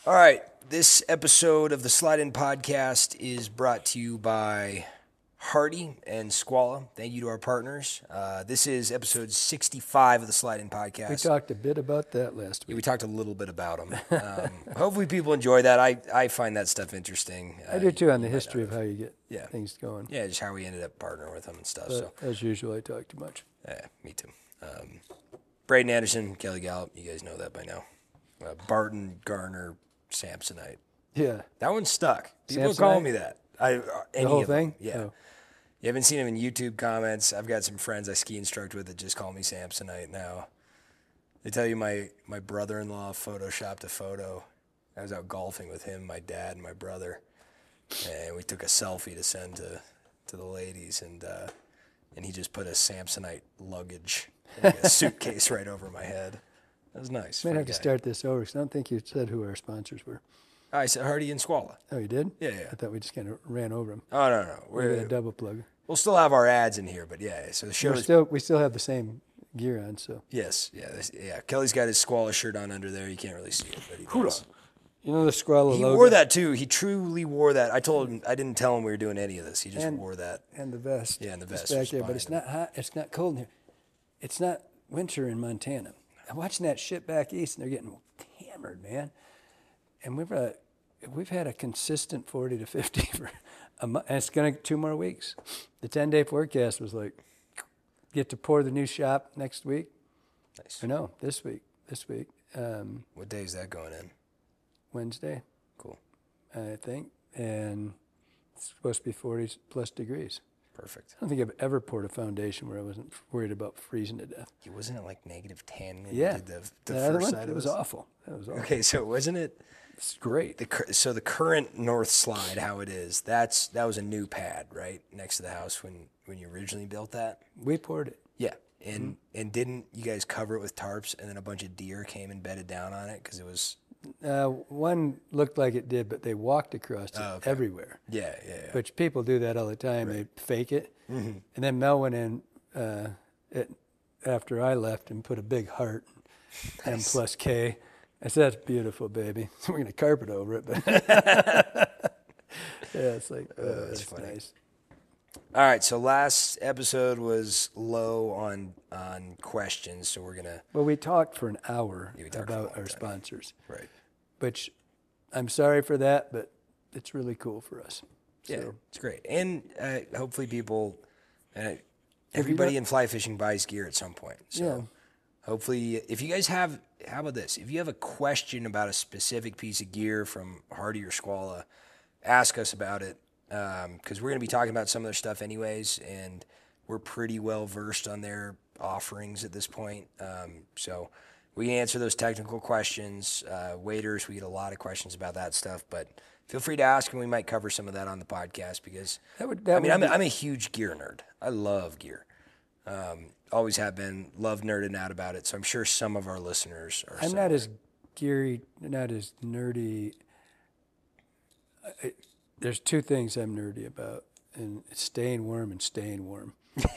All right, this episode of the Slide In Podcast is brought to you by Hardy and Squala. Thank you to our partners. This is episode 65 of the Slide In Podcast. We talked a bit about that last week. Yeah, we talked a little bit about them. Hopefully people enjoy that. I find that stuff interesting. I do too, on the history of how you get things going. Yeah, just how we ended up partnering with them and stuff. But as usual, I talk too much. Yeah, me too. Braden Anderson, Kelly Gallup, you guys know that by now. Barton Garner, Samsonite. Yeah. That one stuck. People Samsonite? call me that. The whole thing? Yeah. Oh. You haven't seen him in YouTube comments. I've got some friends I ski instruct with that just call me Samsonite now. They tell you my brother-in-law photoshopped a photo. I was out golfing with him, my dad, and my brother. And we took a selfie to send to the ladies, and he just put a Samsonite luggage, like a suitcase right over my head. That was nice. Might have to start this over because I don't think you said who our sponsors were. I said Hardy and Squala. Oh, you did? Yeah. I thought we just kind of ran over them. Oh, no. We're going to double plug. We'll still have our ads in here, but yeah. So the show We still have the same gear on, so. Yes, yeah. Kelly's got his Squala shirt on under there. You can't really see it, but he does. You know the Squala He logo? wore that too. He truly wore that. I told him, I didn't tell him we were doing any of this. He just wore that. And the vest. Yeah, and the vest. Back there, but it's not hot. It's not cold in here. It's not winter in Montana. I'm watching that shit back east, and they're getting hammered, man. And we've had a consistent 40 to 50 for a month, and it's going to 2 more weeks. The 10-day forecast was like, get to pour the new shop next week. Nice. Or no, this week. What day is that going in? Wednesday. Cool. I think. And it's supposed to be 40 plus degrees. Perfect. I don't think I've ever poured a foundation where I wasn't worried about freezing to death. Wasn't it like -10 when Yeah. you did the That other first one, side it of was this? awful. That was awful. Okay, so wasn't it? It's great. So the current north slide, how it is, that was a new pad, right, next to the house when you originally built that? We poured it. Yeah, and didn't you guys cover it with tarps, and then a bunch of deer came and bedded down on it because it was? One looked like it did, but they walked across it everywhere. Yeah. Which people do that all the time. Right. They fake it. Mm-hmm. And then Mel went in after I left and put a big heart, M+K. I said, that's beautiful, baby. We're going to carpet over it. But yeah, it's like, that's funny. Nice. All right, so last episode was low on questions, so we're going to... Well, we talked for an hour about our sponsors. Right. Which I'm sorry for that, but it's really cool for us. Yeah, so. It's great. And hopefully people... everybody in fly fishing buys gear at some point. So hopefully, if you guys have... How about this? If you have a question about a specific piece of gear from Hardy or Squala, ask us about it. Because we're going to be talking about some of their stuff anyways, and we're pretty well versed on their offerings at this point. So we can answer those technical questions. Waders, we get a lot of questions about that stuff, but feel free to ask, and we might cover some of that on the podcast because I'm a huge gear nerd. I love gear. Always have been, love nerding out about it. So I'm sure some of our listeners are. I'm not as geary, not as nerdy. There's 2 things I'm nerdy about, and it's staying warm and staying warm.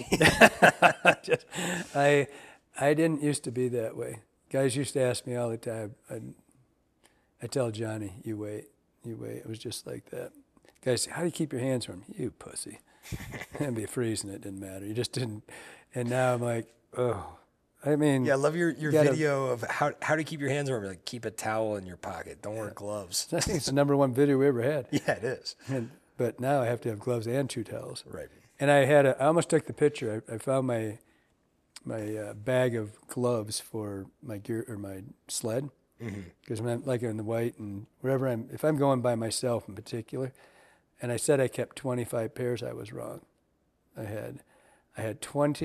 I didn't used to be that way. Guys used to ask me all the time. I tell Johnny, you wait. It was just like that. Guys say, how do you keep your hands warm? You pussy. I'd be freezing, it didn't matter. You just didn't. And now I'm like, oh. I mean, yeah, I love your video of how to keep your hands warm. Like, keep a towel in your pocket. Don't wear gloves. I think it's the #1 video we ever had. Yeah, it is. But now I have to have gloves and 2 towels. Right. And I almost took the picture. I found my bag of gloves for my gear or my sled. Because when I'm like in the white and wherever if I'm going by myself in particular, and I said I kept 25 pairs, I was wrong. I had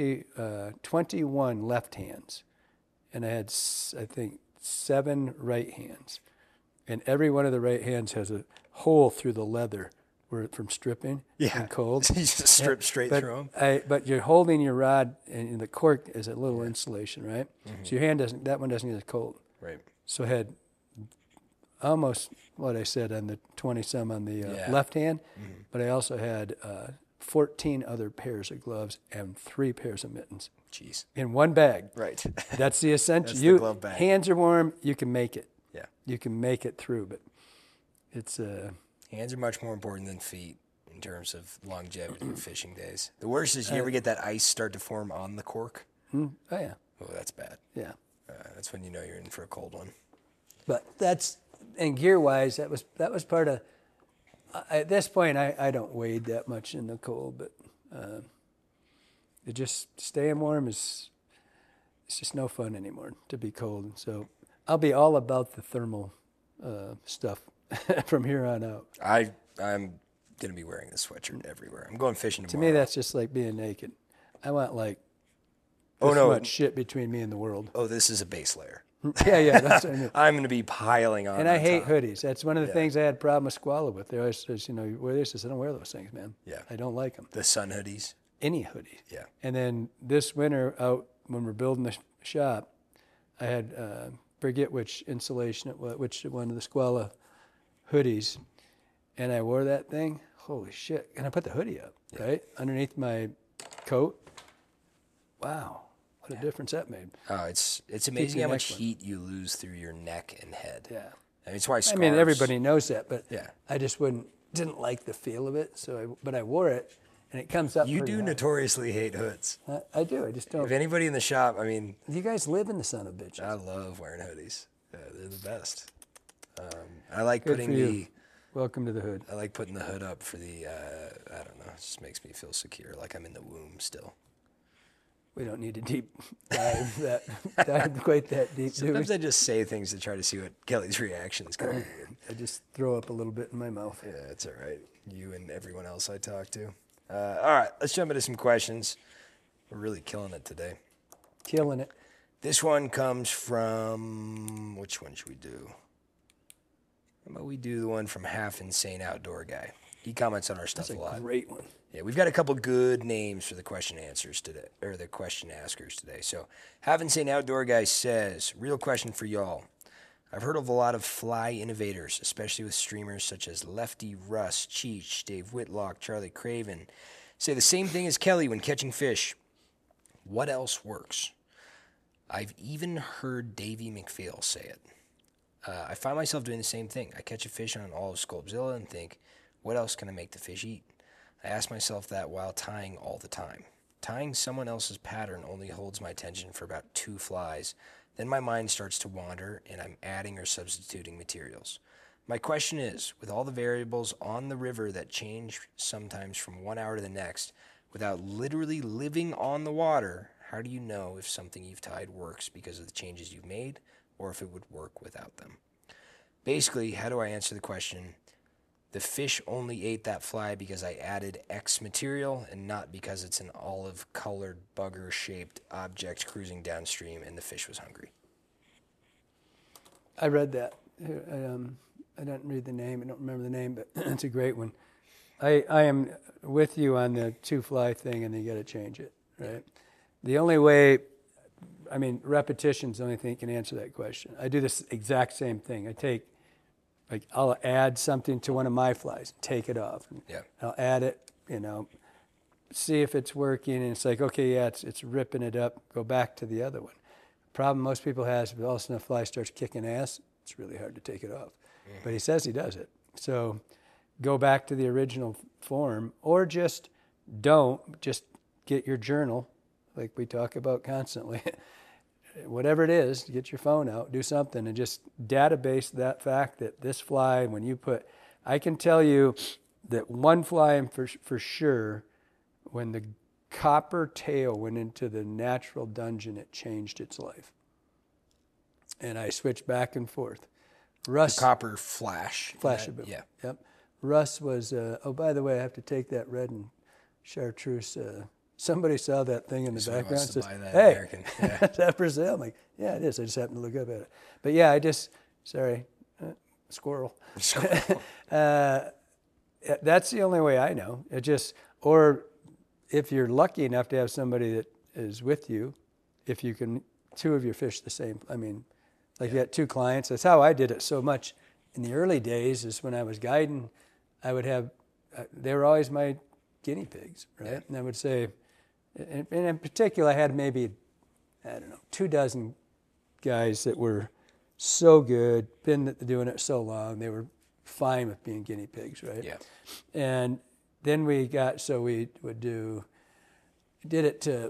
21 left hands, and I had, I think, 7 right hands. And every one of the right hands has a hole through the leather from stripping and cold. You just strip straight through them. But you're holding your rod, and the cork is a little insulation, right? Mm-hmm. So your hand that one doesn't get cold. Right. So I had almost what I said on the 20-some on the left hand, but I also had 14 other pairs of gloves and 3 pairs of mittens. Jeez. In one bag. Right. That's the essential. That's the glove bag. Hands are warm, you can make it. Yeah. You can make it through. But it's Hands are much more important than feet in terms of longevity of fishing days. The worst is you ever get that ice start to form on the cork? oh yeah, Oh, that's bad. yeah. That's when you know you're in for a cold one. But and gear wise, that was part of. At this point, I don't wade that much in the cold, but it just staying warm it's just no fun anymore to be cold. So I'll be all about the thermal stuff from here on out. I'm gonna be wearing this sweatshirt everywhere. I'm going fishing To tomorrow. me, that's just like being naked. I want like this much shit between me and the world. Oh, this is a base layer. Yeah, that's what I mean. I'm gonna be piling on. And I hate top. hoodies. That's one of the things I had a problem with Squala with. They always says, you wear this. I said, I don't wear those things, man. Yeah. I don't like them. The sun hoodies. Any hoodie. Yeah. And then this winter out when we're building the shop, I had forget which insulation it was, which one of the Squala hoodies, and I wore that thing. Holy shit! And I put the hoodie up right underneath my coat. Wow, what a difference that made. Oh, it's amazing how much heat you lose through your neck and head. Yeah. I mean, it's why scarves. I mean, everybody knows that, but Yeah. I just didn't like the feel of it. But I wore it, and it comes up. You pretty do high. notoriously hate hoods. I do. I just don't. If anybody in the shop, I mean, You guys live in the son of bitches. I love wearing hoodies. They're the best. I like Good putting for you. Welcome to the hood. I like putting the hood up for the. I don't know. It just makes me feel secure, like I'm in the womb still. We don't need to dive quite that deep. Sometimes I just say things to try to see what Kelly's reaction is going to be. I just throw up a little bit in my mouth. Yeah, it's all right. You and everyone else I talk to. All right, let's jump into some questions. We're really killing it today. Killing it. This one comes from, which one should we do? How about we do the one from Half Insane Outdoor Guy? He comments on our stuff That's a lot. a great one. Yeah, we've got a couple good names for the question answers today, or the question askers today. So, Half Insane Outdoor Guy says, real question for y'all. I've heard of a lot of fly innovators, especially with streamers such as Lefty, Russ, Cheech, Dave Whitlock, Charlie Craven, say the same thing as Kelly when catching fish. What else works? I've even heard Davey McPhail say it. I find myself doing the same thing. I catch a fish on all of Sculpzilla and think, what else can I make the fish eat? I ask myself that while tying all the time. Tying someone else's pattern only holds my attention for about 2 flies. Then my mind starts to wander and I'm adding or substituting materials. My question is, with all the variables on the river that change sometimes from 1 hour to the next, without literally living on the water, how do you know if something you've tied works because of the changes you've made or if it would work without them? Basically, how do I answer the question, the fish only ate that fly because I added X material and not because it's an olive-colored bugger-shaped object cruising downstream and the fish was hungry? I read that. I didn't read the name. I don't remember the name, but it's a great one. I am with you on the 2 fly thing, and you got to change it, right? The only way, I mean, repetition's the only thing that can answer that question. I do this exact same thing. I'll add something to one of my flies, take it off. Yeah. I'll add it, see if it's working, and it's like, okay, yeah, it's ripping it up. Go back to the other one. Problem most people has, if all of a sudden a fly starts kicking ass, it's really hard to take it off. But he says he does it. So go back to the original form, or just get your journal, like we talk about constantly. Whatever it is, get your phone out, do something, and just database that fact that this fly, I can tell you that one fly for sure, when the copper tail went into the natural dungeon, it changed its life. And I switched back and forth. Russ, the copper flash. Flash a bit. Yeah. Yep. Russ was, by the way, I have to take that red and chartreuse. Somebody saw that thing in the background and says, hey, American. Yeah. is that for sale? I'm like, yeah, it is. I just happened to look up at it. But yeah, squirrel. That's the only way I know. Or if you're lucky enough to have somebody that is with you, if you can, 2 of your fish the same. I mean, you got 2 clients. That's how I did it so much in the early days, is when I was guiding, I would have, they were always my guinea pigs, right? Yeah. And I would say, and in particular, I had maybe, 2 dozen guys that were so good, been doing it so long. They were fine with being guinea pigs, right? Yeah. And then we did it to,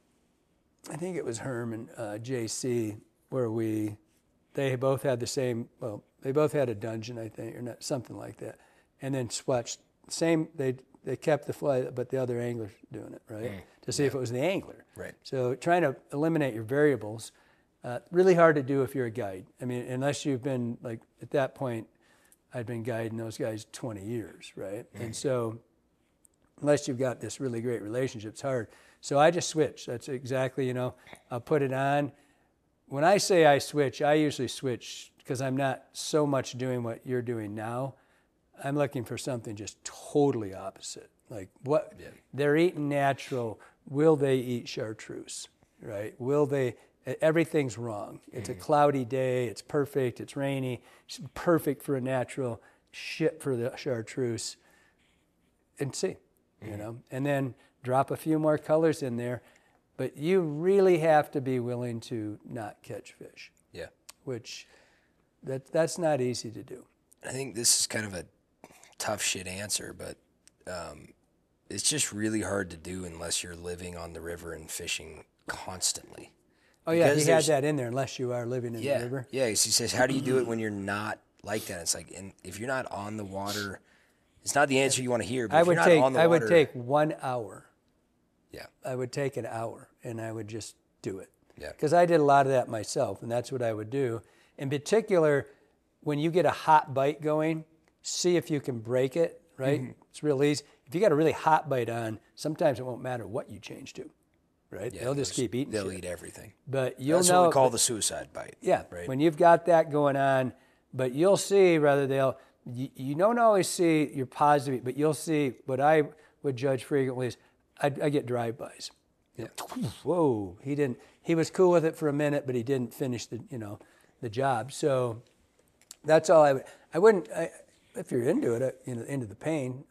I think it was Herm and JC, where they both had the same, well, they both had a dungeon, I think, or not, something like that. And then swatched, they kept the fly, but the other angler's doing it, right? To see if it was the angler. Right. So trying to eliminate your variables, really hard to do if you're a guide. I mean, unless you've been, like, at that point, I'd been guiding those guys 20 years, right? And so unless you've got this really great relationship, it's hard. So I just switch. That's exactly, I'll put it on. When I say I switch, I usually switch because I'm not so much doing what you're doing now. I'm looking for something just totally opposite. Like what they're eating natural. Will they eat chartreuse, right? Will they? Everything's wrong. It's a cloudy day. It's perfect. It's rainy. It's perfect for a natural. Shit for the chartreuse. And see, and then drop a few more colors in there. But you really have to be willing to not catch fish. Yeah. Which that's not easy to do. I think this is kind of a tough shit answer, but it's just really hard to do unless you're living on the river and fishing constantly. Oh, yeah, he had that in there, unless you are living in the river. Yeah, he says, how do you do it when you're not like that? It's like, and if you're not on the water, it's not the answer you want to hear, but if you're not on the water. I would take 1 hour. Yeah. I would take an hour, and I would just do it. Yeah. Because I did a lot of that myself, and that's what I would do. In particular, when you get a hot bite going, see if you can break it, right? It's real easy. If you got a really hot bite on, sometimes it won't matter what you change to. Right? Yeah, they'll just keep eating. They'll eat everything. But that's what we call the suicide bite. Yeah. Right? When you've got that going on, but you'll see you don't always see your positive, but you'll see what I would judge frequently is I get drive-bys. Yeah. Whoa. He was cool with it for a minute, but he didn't finish the job. So that's all I wouldn't, if you're into it, into the pain,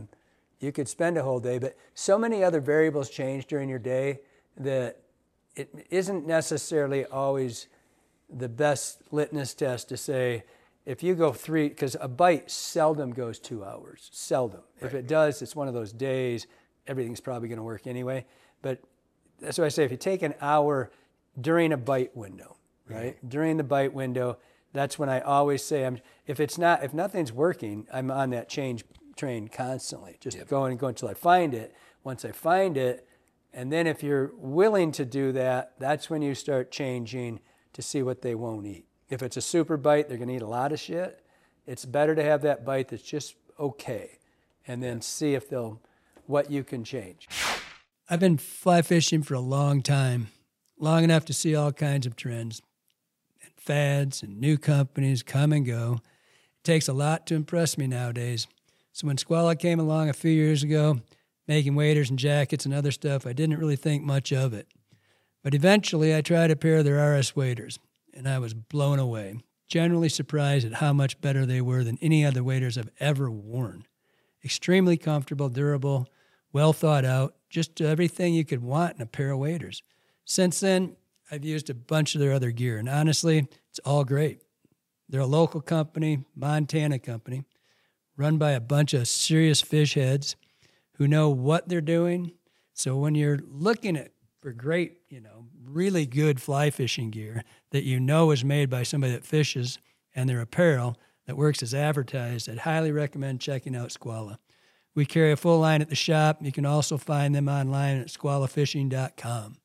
you could spend a whole day, but so many other variables change during your day that it isn't necessarily always the best litmus test to say, if you go 3, because a bite seldom goes 2 hours, seldom. Right. If it does, it's one of those days, everything's probably going to work anyway. But that's why I say if you take an hour during a bite window, right? During the bite window, that's when I always say, if nothing's working, I'm on that change train constantly, just going until I find it. Once I find it, and then if you're willing to do that, that's when you start changing to see what they won't eat. If it's a super bite, they're going to eat a lot of shit. It's better to have that bite that's just okay, and then see if what you can change. I've been fly fishing for a long time, long enough to see all kinds of trends and fads and new companies come and go. It takes a lot to impress me nowadays. So when Squala came along a few years ago, making waders and jackets and other stuff, I didn't really think much of it. But eventually I tried a pair of their RS waders, and I was blown away, generally surprised at how much better they were than any other waders I've ever worn. Extremely comfortable, durable, well thought out, just everything you could want in a pair of waders. Since then, I've used a bunch of their other gear, and honestly, it's all great. They're a local company, Montana company, run by a bunch of serious fish heads who know what they're doing. So when you're looking for great, really good fly fishing gear that is made by somebody that fishes and their apparel that works as advertised, I'd highly recommend checking out Squala. We carry a full line at the shop. You can also find them online at squalafishing.com.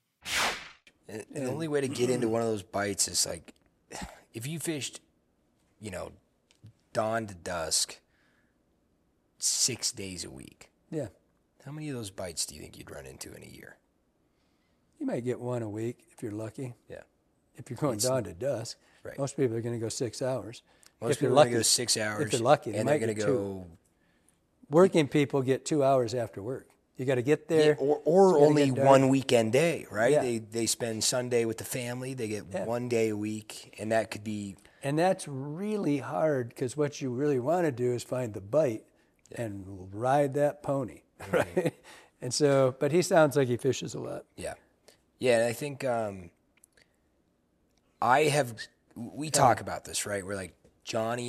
And the only way to get into one of those bites is like, if you fished, dawn to dusk, 6 days a week. Yeah. How many of those bites do you think you'd run into in a year? You might get one a week if you're lucky. Yeah. If you're going dawn to dusk. Right. Most people are going to go 6 hours. Most people are going to go 6 hours. If they're lucky, and they're going to go. Working people get 2 hours after work. You got to get there. Yeah, or only one weekend day, right? Yeah. They spend Sunday with the family. They get 1 day a week, and that could be. And that's really hard because what you really want to do is find the bite and ride that pony, right? And so, but he sounds like he fishes a lot. Yeah. Yeah, and I think we talk about this, right? We're like, Johnny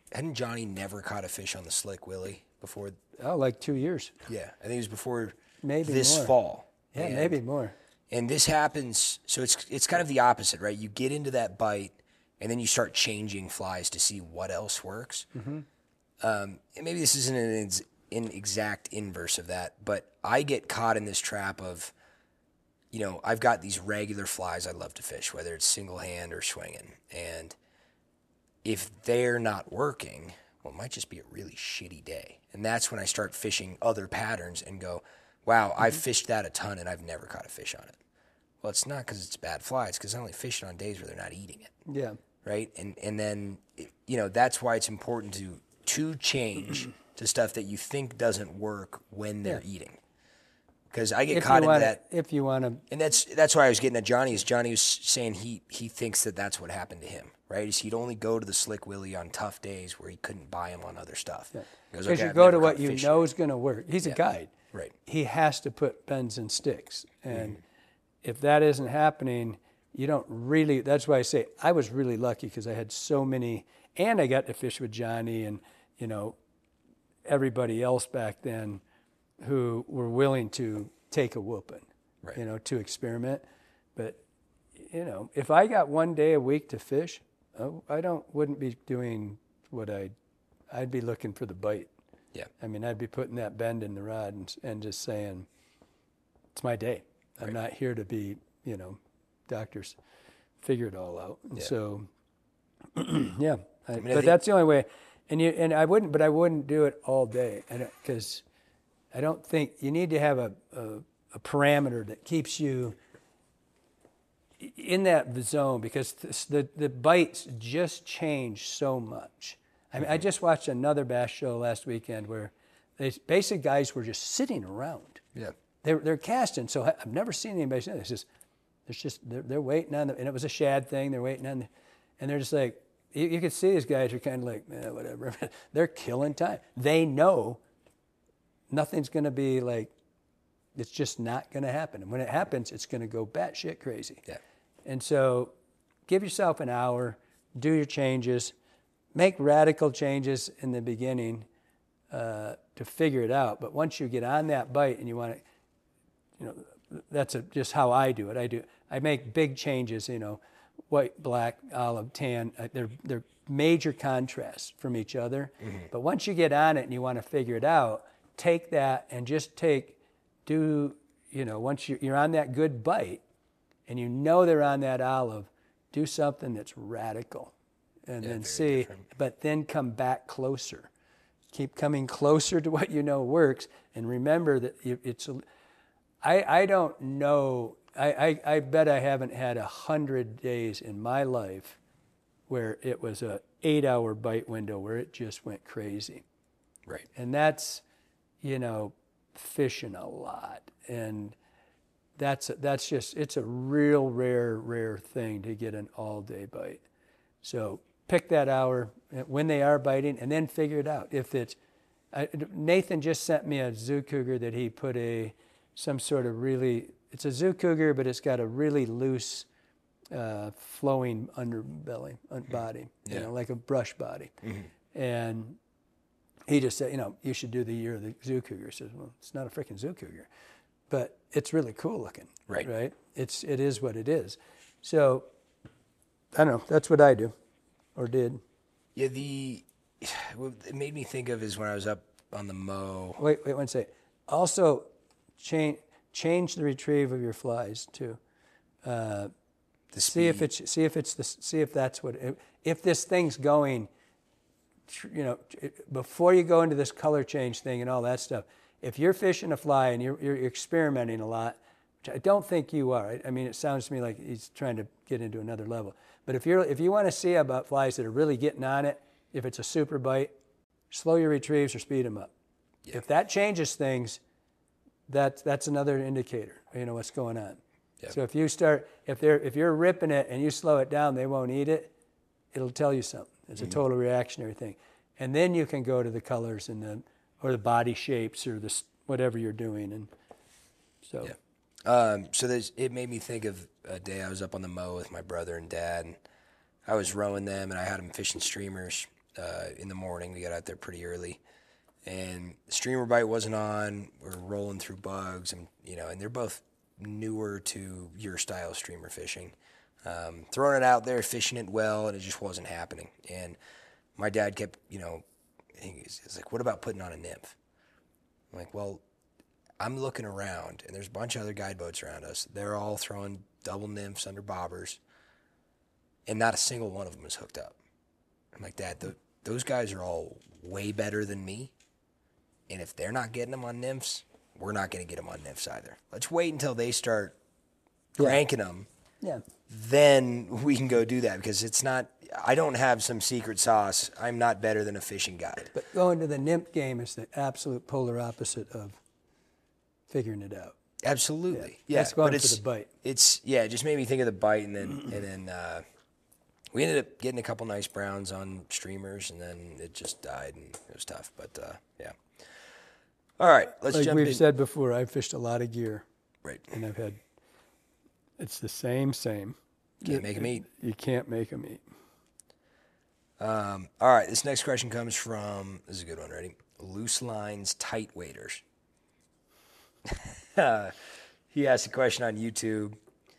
hadn't Johnny never caught a fish on the Slick Willie before? Oh, like 2 years. Yeah, I think it was before Maybe this more. fall. Yeah, And- maybe more. And this happens, so it's kind of the opposite, right? You get into that bite, and then you start changing flies to see what else works. Mm-hmm. And maybe this isn't an exact inverse of that, but I get caught in this trap of, I've got these regular flies I love to fish, whether it's single hand or swinging. And if they're not working, well, it might just be a really shitty day. And that's when I start fishing other patterns and go, wow, I've fished that a ton and I've never caught a fish on it. Well, it's not because it's bad fly. It's because I only fish it on days where they're not eating it. Yeah. Right? And then, that's why it's important to change to stuff that you think doesn't work when they're eating. Because I get caught into that. If you want to. And that's why I was getting at Johnny, is Johnny was saying he thinks that's what happened to him, right? Is he'd only go to the Slick Willie on tough days where he couldn't buy him on other stuff. Because okay, you I've go never to what caught you fish know yet. is going to work. He's a guide. Right. He has to put bends and sticks. And if that isn't happening, you don't really, that's why I say I was really lucky because I had so many, and I got to fish with Johnny and, everybody else back then who were willing to take a whooping, Right. To experiment. But, if I got 1 day a week to fish, I wouldn't be doing what I'd be looking for the bite. Yeah. I mean, I'd be putting that bend in the rod and just saying, it's my day. I'm not here to be, doctors figure it all out. And so, yeah. But that's the only way. And I wouldn't do it all day. Because I don't think you need to have a parameter that keeps you in that zone, because the bites just change so much. I mean, I just watched another bass show last weekend where basic guys were just sitting around. Yeah. They're casting, so I've never seen anybody say this. They're waiting on and it was a shad thing. They're waiting on, and they're just like, you can see these guys are kind of like, whatever. They're killing time. They know nothing's going to be like, it's just not going to happen. And when it happens, it's going to go batshit crazy. Yeah. And so give yourself an hour, do your changes, make radical changes in the beginning to figure it out. But once you get on that bite and you want to, that's just how I do it. I make big changes, white, black, olive, tan. They're major contrasts from each other. Mm-hmm. But once you get on it and you want to figure it out, take that and just once you're on that good bite and they're on that olive, do something that's radical. And then see, different. But then come back closer. Keep coming closer to what works. And remember that I don't know, I bet I haven't had 100 days in my life where it was a 8-hour bite window where it just went crazy. Right. And that's, fishing a lot. And that's just, it's a real rare thing to get an all-day bite. So pick that hour when they are biting and then figure it out. If it's, Nathan just sent me a zoo cougar that he put some sort of it's a zoo cougar, but it's got a really loose, flowing underbelly, body, like a brush body. Mm-hmm. And he just said, you should do the year of the zoo cougar. He says, well, it's not a freaking zoo cougar, but it's really cool looking. Right. It is what it is. So, I don't know. That's what I do, or did. Yeah. What it made me think of is when I was up on the mow. Wait 1 second. Also, change the retrieve of your flies too. See if that's what. If this thing's going. Before you go into this color change thing and all that stuff, if you're fishing a fly and you're experimenting a lot, which I don't think you are. I mean, it sounds to me like he's trying to get into another level. But if you want to see about flies that are really getting on it, if it's a super bite, slow your retrieves or speed them up. Yeah. If that changes things, that's another indicator. What's going on. Yep. So if you're ripping it and you slow it down, they won't eat it. It'll tell you something. It's a total reactionary thing. And then you can go to the colors or the body shapes or whatever you're doing. And so, it made me think of a day I was up on the mow with my brother and dad, and I was rowing them, and I had them fishing streamers, in the morning. We got out there pretty early, and the streamer bite wasn't on. We're rolling through bugs, and and they're both newer to your style streamer fishing. Throwing it out there, fishing it well, and it just wasn't happening. And my dad kept, he's like, "What about putting on a nymph?" I'm like, "Well, I'm looking around, and there's a bunch of other guide boats around us. They're all throwing double nymphs under bobbers, and not a single one of them is hooked up." I'm like, "Dad, those guys are all way better than me, and if they're not getting them on nymphs, we're not going to get them on nymphs either. Let's wait until they start cranking them. Yeah. Then we can go do that, because it's not, I don't have some secret sauce. I'm not better than a fishing guide." But going to the nymph game is the absolute polar opposite of figuring it out. Absolutely. Yeah. That's going for the bite. It just made me think of the bite, and then we ended up getting a couple nice browns on streamers, and then it just died, and it was tough. But yeah. All right, let's like jump in. we've said before, I've fished a lot of gear. Right. And it's the same. Can't make them eat. You can't make them eat. All right, this next question comes from, this is a good one, ready? Loose Lines Tight Waders. He asked a question on YouTube,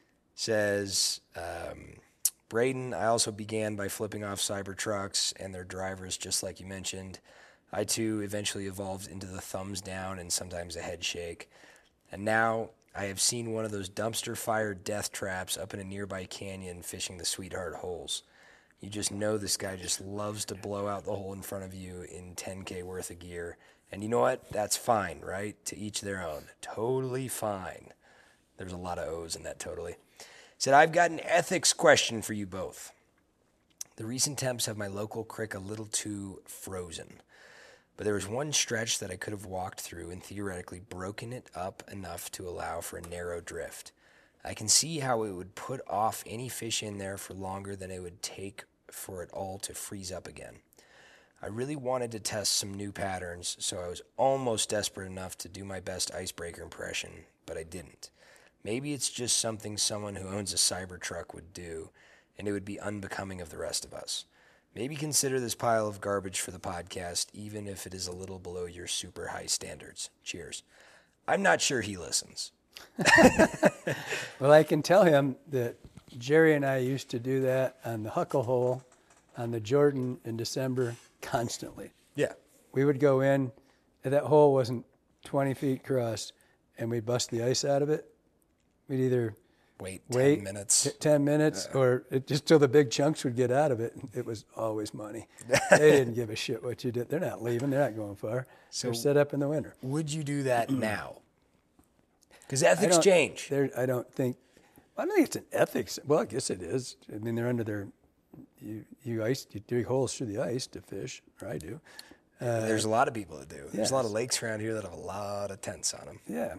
says, Braden, I also began by flipping off Cybertrucks and their drivers, just like you mentioned. I, too, eventually evolved into the thumbs down and sometimes a head shake. And now I have seen one of those dumpster-fire death traps up in a nearby canyon fishing the Sweetheart holes. You just know this guy just loves to blow out the hole in front of you in 10K worth of gear. And you know what? That's fine, right? To each their own. Totally fine. There's a lot of O's in that totally. Said, I've got an ethics question for you both. The recent temps have my local creek a little too frozen. But there was one stretch that I could have walked through and theoretically broken it up enough to allow for a narrow drift. I can see how it would put off any fish in there for longer than it would take for it all to freeze up again. I really wanted to test some new patterns, so I was almost desperate enough to do my best icebreaker impression, but I didn't. Maybe it's just something someone who owns a Cybertruck would do, and it would be unbecoming of the rest of us. Maybe consider this pile of garbage for the podcast, even if it is a little below your super high standards. Cheers. I'm not sure he listens. Well, I can tell him that Jerry and I used to do that on the Huckle Hole on the Jordan in December constantly. Yeah. We would go in, and that hole wasn't 20 feet across, and we'd bust the ice out of it. We'd either wait 10 minutes, 10 minutes, or just till the big chunks would get out of it. It was always money. They didn't give a shit what you did. They're not leaving. They're not going far. So they're set up in the winter. Would you do that now? Because ethics change. I don't think it's an ethics. Well, I guess it is. I mean, they're under their, you dig holes through the ice to fish, or I do. There's a lot of people that do. There's a lot of lakes around here that have a lot of tents on them. Yeah,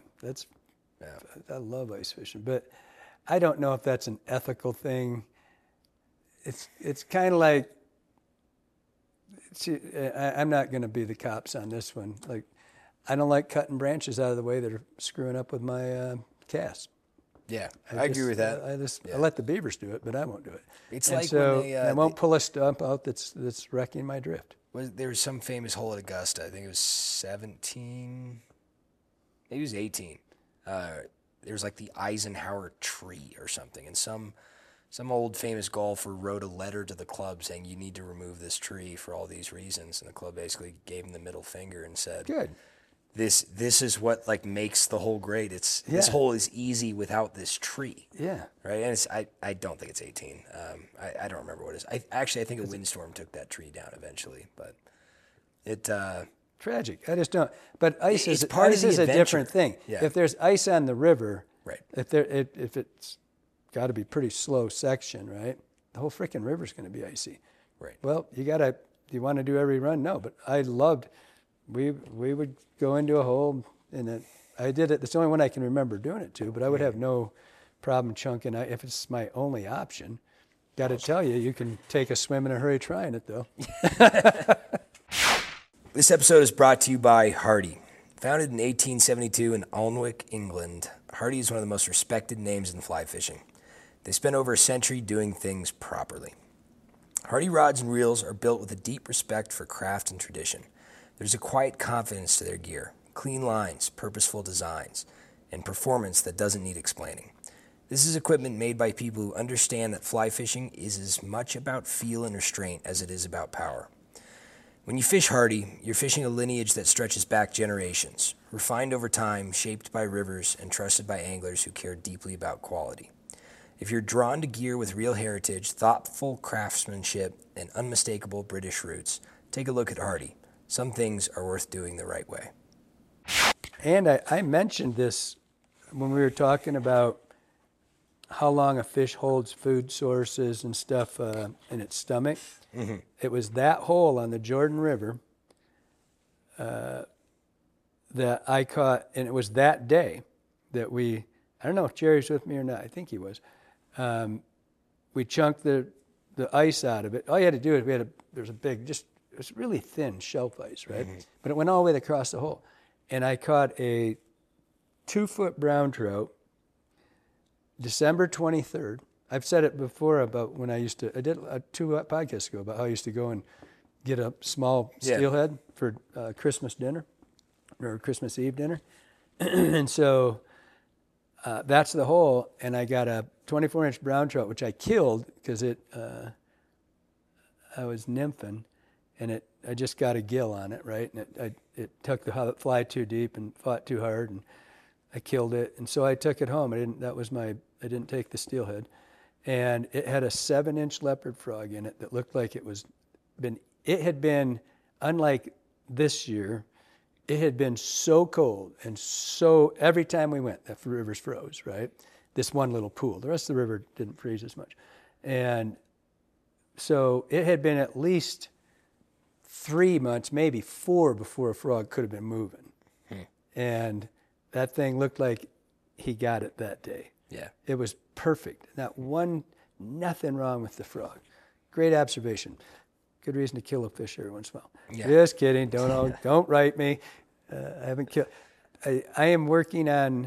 I love ice fishing, but I don't know if that's an ethical thing. It's kind of like, I'm not going to be the cops on this one. Like, I don't like cutting branches out of the way that are screwing up with my cast. Yeah, I agree with that. I let the beavers do it, but I won't do it. It's and like so when they, I won't pull a stump out that's wrecking my drift. There was some famous hole at Augusta. I think it was 17. Maybe it was 18. There was like the Eisenhower tree or something, and some old famous golfer wrote a letter to the club saying you need to remove this tree for all these reasons, and the club basically gave him the middle finger and said, "Good. This is what like makes the hole great. This hole is easy without this tree." Yeah. Right. And I don't think it's 18. I don't remember what it is. I think a windstorm took that tree down eventually, but it. Tragic. I just don't. But ice is a different thing. Yeah. If there's ice on the river, right? If it's got to be pretty slow section, right? The whole freaking river's going to be icy. Right. Well, do you want to do every run? No, but I loved. We would go into a hole, and I did it. That's the only one I can remember doing it to. But I would have no problem chunking. If it's my only option, got to tell you, you can take a swim in a hurry trying it though. This episode is brought to you by Hardy. Founded in 1872 in Alnwick, England, Hardy is one of the most respected names in fly fishing. They spent over a century doing things properly. Hardy rods and reels are built with a deep respect for craft and tradition. There's a quiet confidence to their gear, clean lines, purposeful designs, and performance that doesn't need explaining. This is equipment made by people who understand that fly fishing is as much about feel and restraint as it is about power. When you fish Hardy, you're fishing a lineage that stretches back generations, refined over time, shaped by rivers, and trusted by anglers who care deeply about quality. If you're drawn to gear with real heritage, thoughtful craftsmanship, and unmistakable British roots, take a look at Hardy. Some things are worth doing the right way. And I mentioned this when we were talking about how long a fish holds food sources and stuff in its stomach. Mm-hmm. It was that hole on the Jordan River that I caught, and it was that day that I don't know if Jerry's with me or not, I think he was. We chunked the ice out of it. All you had to do is there's a big, it was really thin shelf ice, right? Mm-hmm. But it went all the way across the hole. And I caught a 2-foot brown trout, December 23rd. I've said it before about when I did 2 podcasts ago about how I used to go and get a small steelhead for Christmas dinner or Christmas Eve dinner. And so that's the hole. And I got a 24-inch brown trout, which I killed because I was nymphing, and I just got a gill on it, right? And it took the fly too deep and fought too hard, and I killed it. And so I took it home. I didn't take the steelhead. And it had a 7-inch leopard frog in it that looked like it had been, unlike this year, it had been so cold, and so every time we went, the rivers froze, right? This one little pool. The rest of the river didn't freeze as much. And so it had been at least 3 months, maybe 4, before a frog could have been moving. And that thing looked like he got it that day. Yeah. It was perfect. Nothing wrong with the frog. Great observation. Good reason to kill a fish every once in a while. Yeah. Just kidding. Don't write me. I haven't killed. I am working on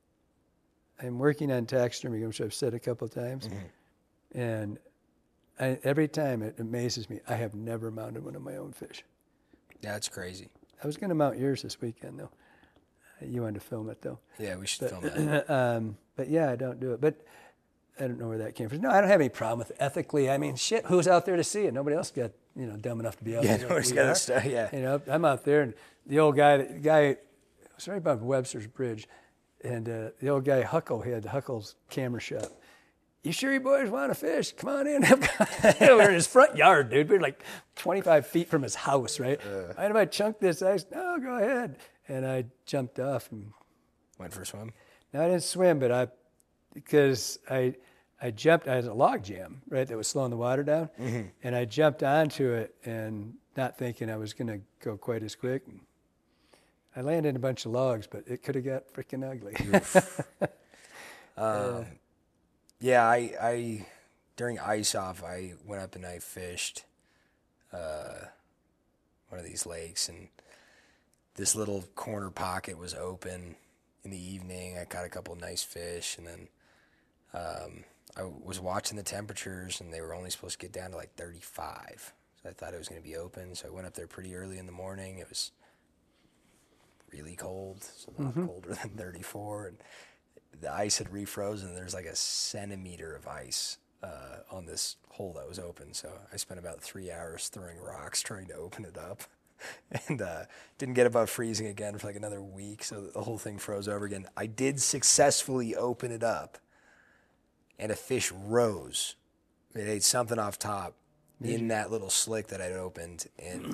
taxidermy, which I've said a couple of times. Mm-hmm. And every time it amazes me. I have never mounted one of my own fish. That's crazy. I was going to mount yours this weekend, though. You wanted to film it, though. Yeah, we should film that. But yeah, I don't do it. But I don't know where that came from. No, I don't have any problem with it ethically. I mean, shit, who's out there to see it? Nobody else got, dumb enough to be out there. Yeah, nobody's got stuff. Yeah. I'm out there, and the old guy was right above Webster's Bridge, and the old guy Huckle, he had the Huckle's camera shop. You sure you boys want to fish? Come on in. We're in his front yard, dude. We're like 25 feet from his house, right? Mind if I chunk this ice? No, go ahead. And I jumped off and went for a swim. No, I didn't swim, but because I jumped. I had a log jam, right, that was slowing the water down, mm-hmm. and I jumped onto it, and not thinking I was going to go quite as quick. I landed in a bunch of logs, but it could have got freaking ugly. Yeah, I during ice off, I went up and I fished one of these lakes, and this little corner pocket was open in the evening. I caught a couple of nice fish, and then I was watching the temperatures, and they were only supposed to get down to like 35. So I thought it was going to be open, so I went up there pretty early in the morning. It was really cold, so not mm-hmm. colder than 34, and the ice had refrozen. There's like a centimeter of ice on this hole that was open, so I spent about 3 hours throwing rocks trying to open it up. And didn't get above freezing again for like another week, so the whole thing froze over again. I did successfully open it up, and a fish rose. It ate something off top in that little slick that I'd opened, and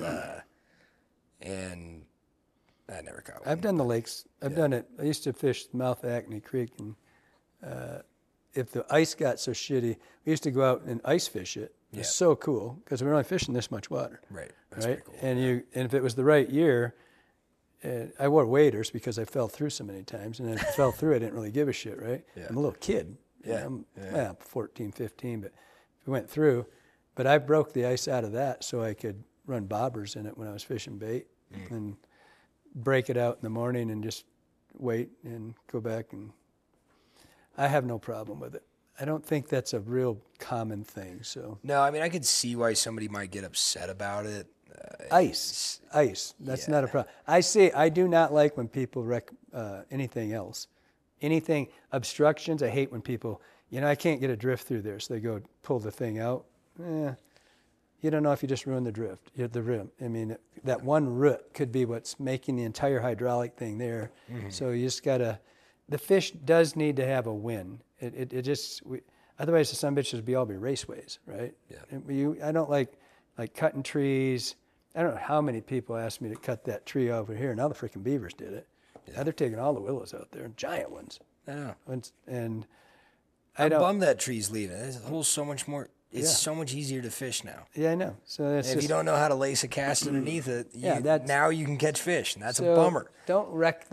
I never caught one. I've done the lakes. I've done it. I used to fish Mouth Acne Creek, and if the ice got so shitty, we used to go out and ice fish it. It was so cool because we were only fishing this much water. Right. That's right. Cool. And if it was the right year, I wore waders because I fell through so many times, and then if I fell through, I didn't really give a shit, right? Yeah. I'm a little kid. Yeah. I'm 14, 15, but we went through. But I broke the ice out of that so I could run bobbers in it when I was fishing bait, and break it out in the morning and just wait and go back. And I have no problem with it. I don't think that's a real common thing. So No, I mean, I could see why somebody might get upset about it. ice. That's yeah. not a problem. I do not like when people wreck anything else. Anything, obstructions, I hate when people, I can't get a drift through there. So they go pull the thing out. You don't know if you just ruined the drift, the rim. I mean, that one root could be what's making the entire hydraulic thing there. Mm-hmm. So you just got the fish does need to have a win. Otherwise the son bitches would all be raceways, right? Yeah. I don't like cutting trees. I don't know how many people asked me to cut that tree over here. Now the freaking beavers did it. Yeah. Now they're taking all the willows out there, giant ones. I know. And I'm bummed that tree's leaving. It holds so much more. It's so much easier to fish now. Yeah, I know. So if you don't know how to lace a cast underneath it, now you can catch fish, and that's a bummer. Don't wreck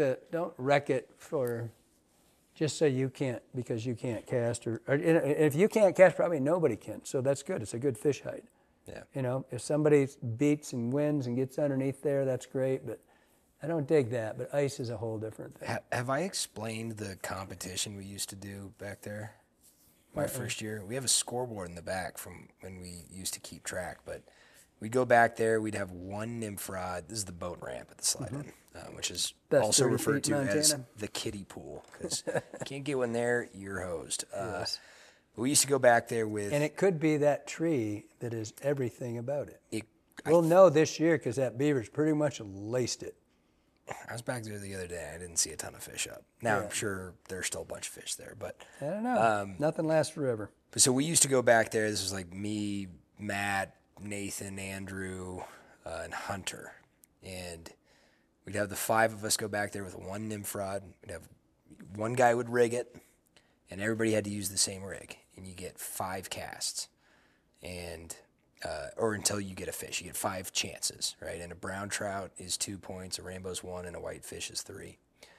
it for just so you can't, because you can't cast, or if you can't cast, probably nobody can. So that's good. It's a good fish hide. Yeah. If somebody beats and wins and gets underneath there, that's great. But I don't dig that. But ice is a whole different thing. Have I explained the competition we used to do back there? My first year, we have a scoreboard in the back from when we used to keep track. But we'd go back there. We'd have one nymph rod. This is the boat ramp at the slide-in, which is also referred to as the kiddie pool, because you can't get one there, you're hosed. Yes. We used to go back there with... And it could be that tree that is everything about it. We'll know this year because that beaver's pretty much laced it. I was back there the other day. I didn't see a ton of fish up. Now, I'm sure there's still a bunch of fish there, but... I don't know. Nothing lasts forever. So we used to go back there. This was like me, Matt, Nathan, Andrew, and Hunter. And we'd have the 5 of us go back there with one nymph rod. We'd have one guy would rig it, and everybody had to use the same rig. And you get 5 casts. And... or until you get a fish. You get 5 chances, right? And a brown trout is 2 points, a rainbow's 1, and a white fish is 3.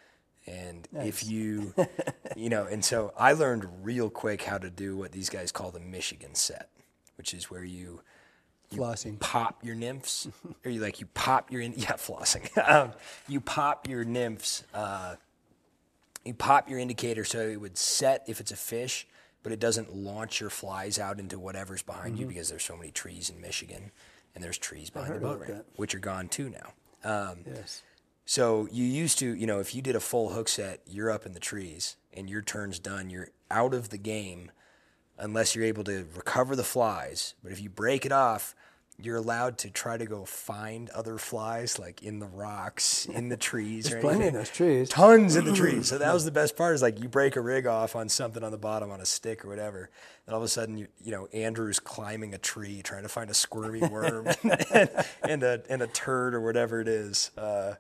And if you, and so I learned real quick how to do what these guys call the Michigan set, which is where you flossing, pop your nymphs, or you pop your, flossing. You pop your nymphs, you pop your indicator so it would set if it's a fish, but it doesn't launch your flies out into whatever's behind you, because there's so many trees in Michigan, and there's trees behind the boat ramp, which are gone too now. Yes. So you used to, if you did a full hook set, you're up in the trees, and your turn's done. You're out of the game unless you're able to recover the flies. But if you break it off, you're allowed to try to go find other flies, like in the rocks, in the trees. There's plenty in those trees. Tons in the trees. So that was the best part, is like you break a rig off on something on the bottom, on a stick or whatever, and all of a sudden, Andrew's climbing a tree trying to find a squirmy worm and a turd or whatever it is.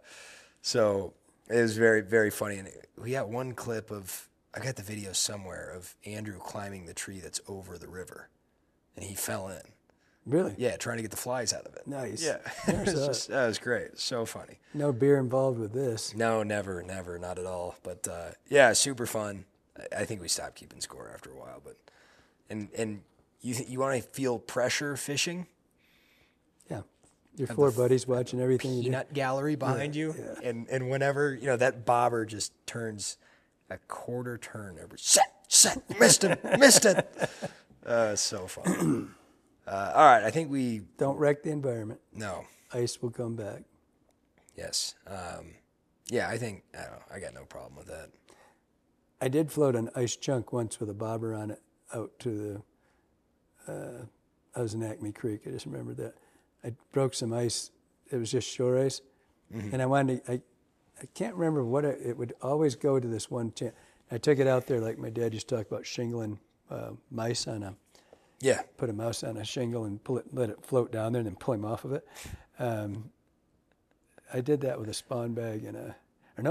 So it was very, very funny. And we got one clip of, I got the video somewhere, of Andrew climbing the tree that's over the river, and he fell in. Really? Yeah, trying to get the flies out of it. Nice. Yeah. That was great. So funny. No beer involved with this. No, never, not at all. But super fun. I think we stopped keeping score after a while. But and you want to feel pressure fishing? Yeah. Your 4 buddies watching everything you do. Peanut gallery behind you. Yeah. And whenever, that bobber just turns a quarter turn every set, missed it. So fun. All right, I think we... Don't wreck the environment. No. Ice will come back. Yes. I think, I don't know, I got no problem with that. I did float an ice chunk once with a bobber on it out to I was in Acme Creek, I just remember that. I broke some ice, it was just shore ice, and I wanted to, I can't remember what it would always go to this one chance. I took it out there like my dad used to talk about shingling mice on a... Yeah. Put a mouse on a shingle and let it float down there, and then pull him off of it. I did that with a spawn bag and a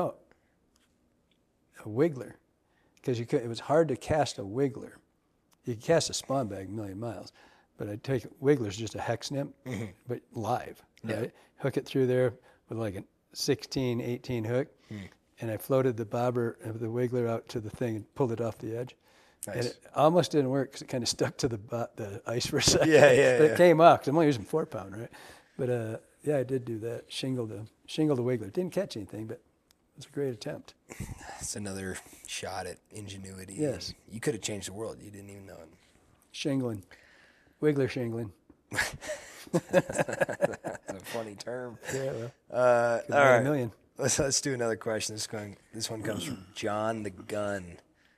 wiggler, because it was hard to cast a wiggler. You can cast a spawn bag a million miles, but I'd take wiggler's just a hex nymph, but live, right? Yeah. Hook it through there with like a 16, 18 hook, and I floated the bobber of the wiggler out to the thing and pulled it off the edge. Nice. And it almost didn't work because it kind of stuck to the ice for a second. Yeah. But it came up, because I'm only using 4-pound, right? But I did do that. Shingle the wiggler. Didn't catch anything, but was a great attempt. It's another shot at ingenuity. Yes. You could have changed the world. You didn't even know it. Shingling. Wiggler shingling. That's a funny term. Yeah, well. All Could have made right. $1 million. Let's do another question. This one comes from John the Gun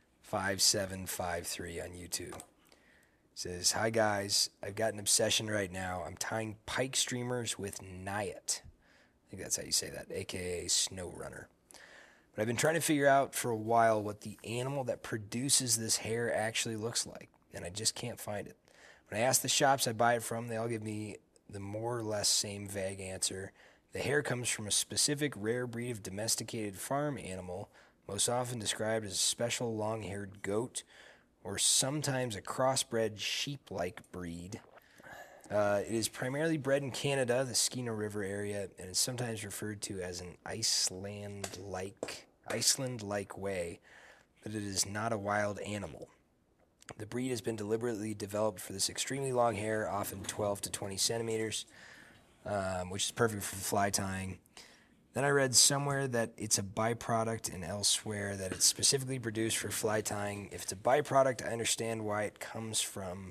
5753 on YouTube. Says, "Hi guys, I've got an obsession right now. I'm tying pike streamers with Nyet. I think that's how you say that, aka snow runner. But I've been trying to figure out for a while what the animal that produces this hair actually looks like, and I just can't find it. When I ask the shops I buy it from, they all give me the more or less same vague answer. The hair comes from a specific rare breed of domesticated farm animal, most often described as a special long-haired goat, or sometimes a crossbred sheep-like breed. It is primarily bred in Canada, the Skeena River area, and is sometimes referred to as an Iceland-like way, but it is not a wild animal. The breed has been deliberately developed for this extremely long hair, often 12 to 20 centimeters, which is perfect for fly tying. Then I read somewhere that it's a byproduct and elsewhere that it's specifically produced for fly tying. If it's a byproduct, I understand why it comes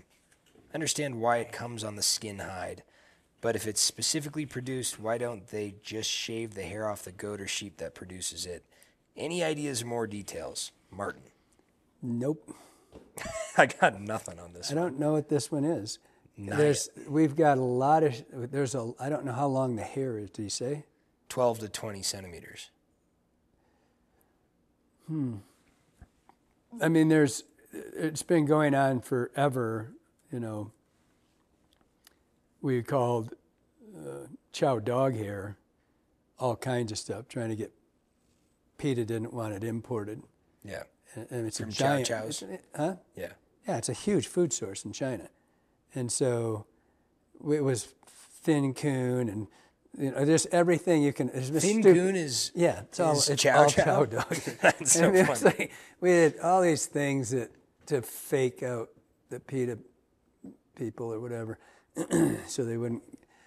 on the skin hide. But if it's specifically produced, why don't they just shave the hair off the goat or sheep that produces it? Any ideas or more details? Martin." Nope. I got nothing on this I one. don't know what this one is. Nyet. We've got a lot of, I don't know how long the hair is, did you say? 12 to 20 centimeters. I mean, it's been going on forever, we called chow dog hair all kinds of stuff, trying to get, PETA didn't want it imported. Yeah. And it's From a giant, Chow Chows? huh? Yeah. Yeah, it's a huge food source in China. And so it was Thin Coon and there's everything you can. Thin Coon is it's all Chow chow dog. That's so It funny. was like, we had all these things to fake out the PETA people or whatever, so they wouldn't,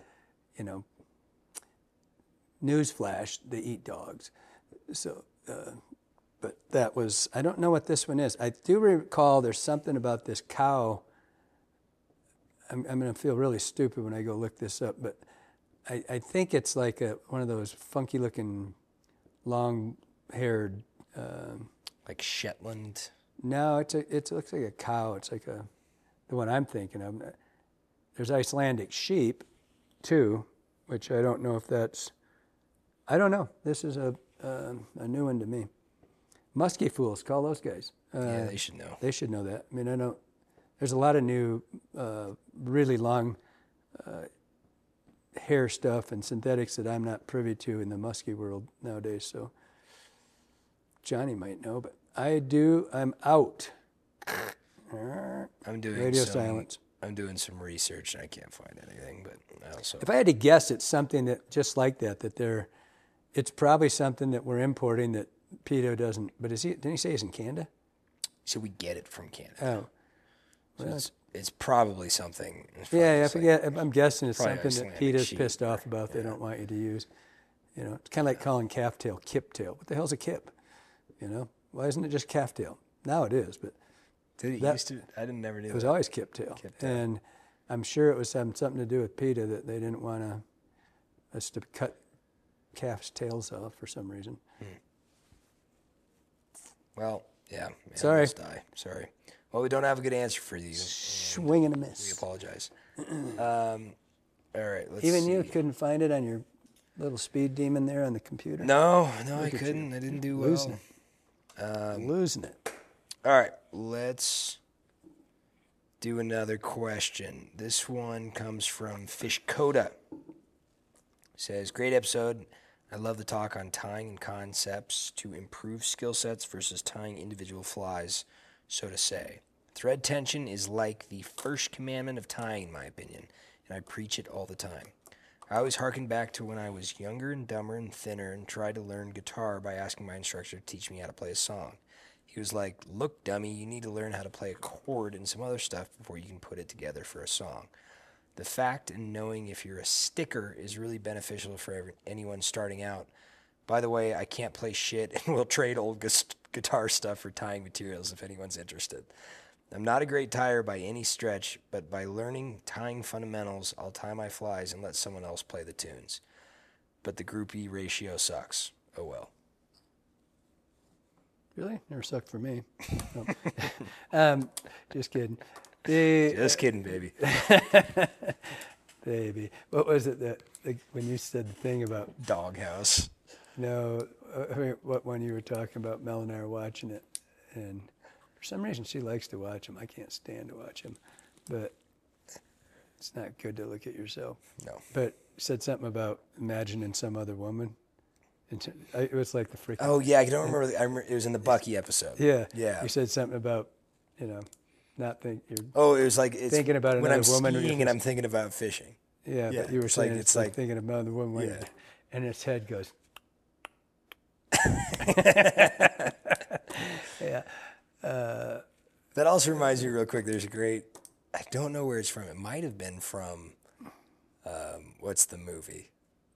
newsflash, they eat dogs. So, but that was, I don't know what this one is. I do recall there's something about this cow. I'm going to feel really stupid when I go look this up, but I think it's like one of those funky-looking, long-haired. Like Shetland. No, it looks like a cow. It's like the one I'm thinking of. There's Icelandic sheep, too, which I don't know if that's. I don't know. This is a new one to me. Muskie fools, call those guys. Yeah, they should know. They should know that. I mean, I don't. There's a lot of new, really long hair stuff and synthetics that I'm not privy to in the muskie world nowadays. So Johnny might know, but I do. I'm out. I'm doing Radio some, silence. I'm doing some research and I can't find anything, but I also. If I had to guess, it's something that just like that. It's probably something that we're importing that PETA doesn't. But didn't he say he's in Canada? So we get it from Canada. Oh. So Well, it's probably something. I forget. I'm guessing it's probably something that Icelandic PETA's sheep pissed off about. They don't want you to use. It's kind of like calling calf tail kip tail. What the hell's a kip? Why isn't it just calf tail? Now it is, but Did it used to? I didn't never knew. it was that. always kip tail. And I'm sure it was having something to do with PETA that they didn't want us to cut calves' tails off for some reason. Well, yeah. Sorry. Animals die. Sorry. Well, we don't have a good answer for you. Swing and a We miss. apologize. All right. Let's Even see. you couldn't find it on your little speed demon there on the computer? No, I at you. couldn't. I didn't do Losing well. Losing it. All right, let's do another question. This one comes from Fish Coda. Says, great episode. I love the talk on tying and concepts to improve skill sets versus tying individual flies, so to say. Thread tension is like the first commandment of tying, in my opinion, and I preach it all the time. I always harken back to when I was younger and dumber and thinner and tried to learn guitar by asking my instructor to teach me how to play a song. He was like, look, dummy, you need to learn how to play a chord and some other stuff before you can put it together for a song. The fact and knowing if you're a sticker is really beneficial for anyone starting out, By the way, I can't play shit and will trade old guitar stuff for tying materials if anyone's interested. I'm not a great tyer by any stretch, but by learning tying fundamentals, I'll tie my flies and let someone else play the tunes. But the groupie ratio sucks. Oh well. Really? Never sucked for me. No. Just kidding. Just kidding, baby. Baby. What was it that when you said the thing about Doghouse? No, what one you were talking about? Mel and I were watching it, and for some reason she likes to watch them. I can't stand to watch them, but it's not good to look at yourself. No. But said something about imagining some other woman. It was like the freaking. Oh yeah, I don't remember. I remember it was in the Bucky episode. Yeah. Yeah. You said something about, not think you're. Oh, it was like it's thinking about when I'm another woman. skiing and I'm thinking about fishing. Yeah, Yeah, but you were it's saying like- it's it's like like- thinking about another woman. Yeah. And its head goes. Yeah. That also reminds me real quick. There's a great. I don't know where it's from. It might have been from. What's the movie?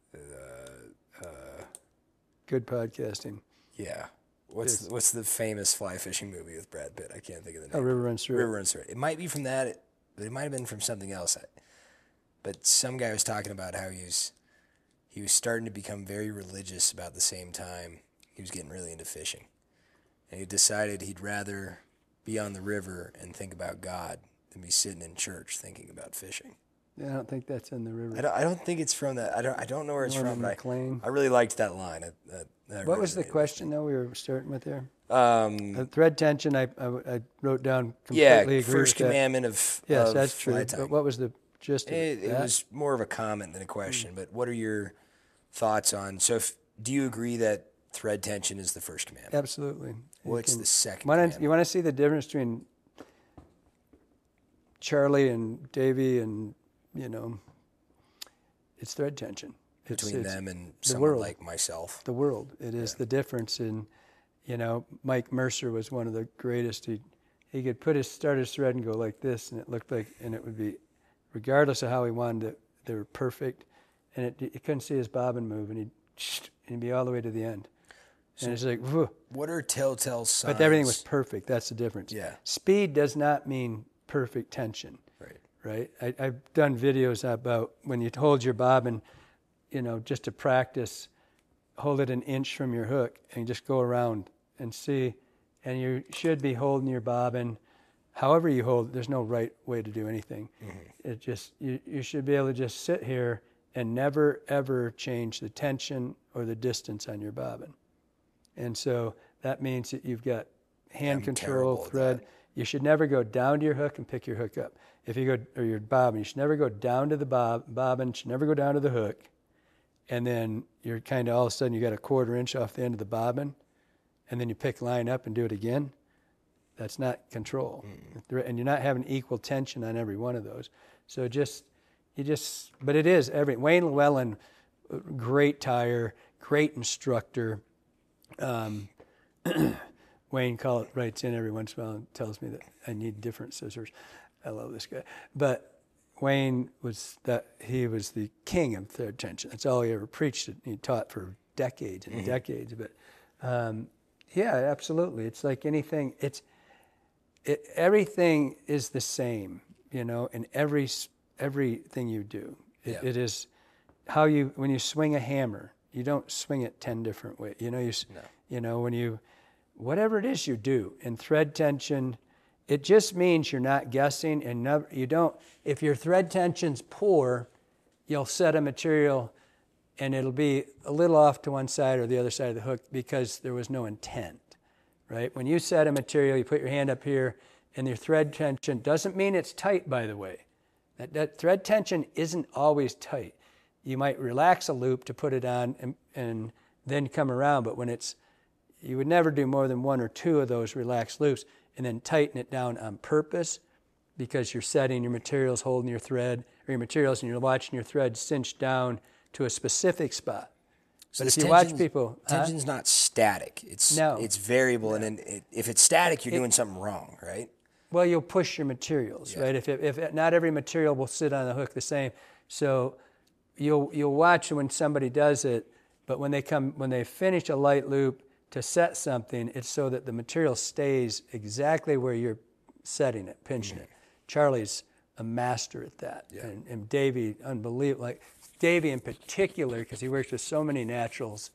Good podcasting. Yeah. What's the famous fly fishing movie with Brad Pitt? I can't think of the Oh, name. River Runs Through It. River Runs Through It. It might be from that, but it might have been from something else. But some guy was talking about how he was starting to become very religious about the same time he was getting really into fishing. And he decided he'd rather be on the river and think about God than be sitting in church thinking about fishing. Yeah, I don't think that's in the river. I don't think it's from that. I don't know where it's Norman from. But McLean. I really liked that line. What was the question, though, we were starting with there? Um, Thread tension, I wrote down yeah, completely agree first with that. commandment of Yes, of that's fly true. tying. But what was the gist of it? It was more of a comment than a question. But what are your thoughts on? So, do you agree that thread tension is the first commandment? Absolutely. What's the second? You want to see the difference between Charlie and Davy and, it's thread tension. Between them and the someone world. like myself. The world. It is the difference in, Mike Mercer was one of the greatest. He could start his thread and go like this, and it looked like, and it would be, regardless of how he wanted it, they were perfect, and you couldn't see his bobbin move, and he'd be all the way to the end. And it's like, whew. What are telltale signs? But everything was perfect. That's the difference. Yeah. Speed does not mean perfect tension. Right. I've done videos about when you hold your bobbin, just to practice, hold it an inch from your hook and just go around and see. And you should be holding your bobbin, however you hold it. There's no right way to do anything. Mm-hmm. It just you should be able to just sit here and never ever change the tension or the distance on your bobbin. And so that means that you've got hand control, thread. You should never go down to your hook and pick your hook up. If you go, or your bobbin, you should never go down to the bobbin, should never go down to the hook. And then you're kind of all of a sudden you got a 1/4 inch off the end of the bobbin, and then you pick line up and do it again. That's not control. And you're not having equal tension on every one of those. So but it is Wayne Llewellyn, great tyer, great instructor. Wayne writes in every once in a while and tells me that I need different scissors. I love this guy. But Wayne was the king of thread tension. That's all he ever preached. He taught for decades and decades. But yeah, absolutely. It's like anything. Everything is the same, in everything you do. It is when you swing a hammer, you don't swing it 10 different ways. Whatever it is you do in thread tension, it just means you're not guessing and if your thread tension's poor, you'll set a material and it'll be a little off to one side or the other side of the hook because there was no intent, right? When you set a material, you put your hand up here and your thread tension doesn't mean it's tight, by the way. That thread tension isn't always tight. You might relax a loop to put it on and then come around, but you would never do more than 1 or 2 of those relaxed loops and then tighten it down on purpose because you're setting your materials, holding your thread, or your materials, and you're watching your thread cinch down to a specific spot. So but if you watch people... Tension's not static. It's variable, and then if it's static, you're doing something wrong, right? Well, you'll push your materials, right? If not every material will sit on the hook the same. So you'll watch when somebody does it, But when they finish a light loop to set something, it's so that the material stays exactly where you're setting it, pinching it. Charlie's a master at that. Yeah. And Davey, unbelievable. Like Davey in particular, because he works with so many naturals,